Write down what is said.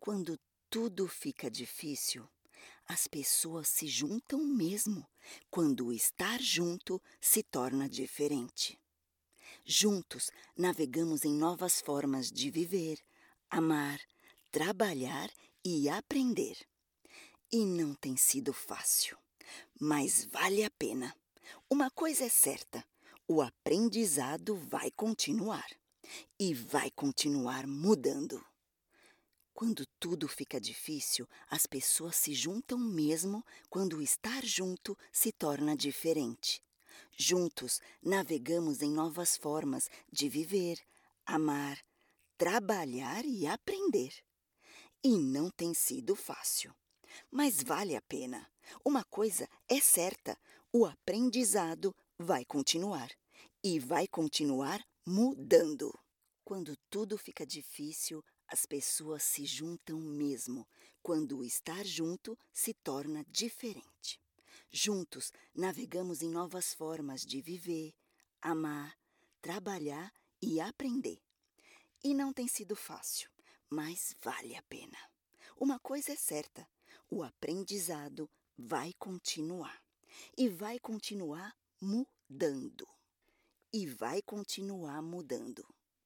Quando tudo fica difícil, as pessoas se juntam mesmo quando o estar junto se torna diferente. Juntos, navegamos em novas formas de viver, amar, trabalhar e aprender. E não tem sido fácil, mas vale a pena. Uma coisa é certa: o aprendizado vai continuar e vai continuar mudando. Quando tudo fica difícil, as pessoas se juntam mesmo quando o estar junto se torna diferente. Juntos, navegamos em novas formas de viver, amar, trabalhar e aprender. E não tem sido fácil, mas vale a pena. Uma coisa é certa: o aprendizado vai continuar e vai continuar mudando. Quando tudo fica difícil, as pessoas se juntam mesmo quando o estar junto se torna diferente. Juntos, navegamos em novas formas de viver, amar, trabalhar e aprender. E não tem sido fácil, mas vale a pena. Uma coisa é certa: o aprendizado vai continuar e vai continuar mudando. E vai continuar mudando.